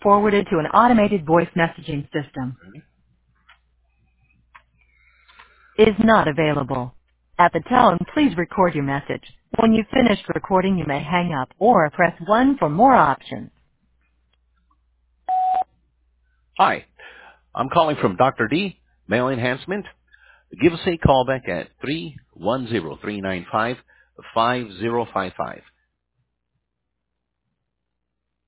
forwarded to an automated voice messaging system. Is not available. At the tone, please record your message. When you've finished recording, you may hang up or press 1 for more options. Hi, I'm calling from Dr. D, Male Enhancement. Give us a call back at 310-395-5055.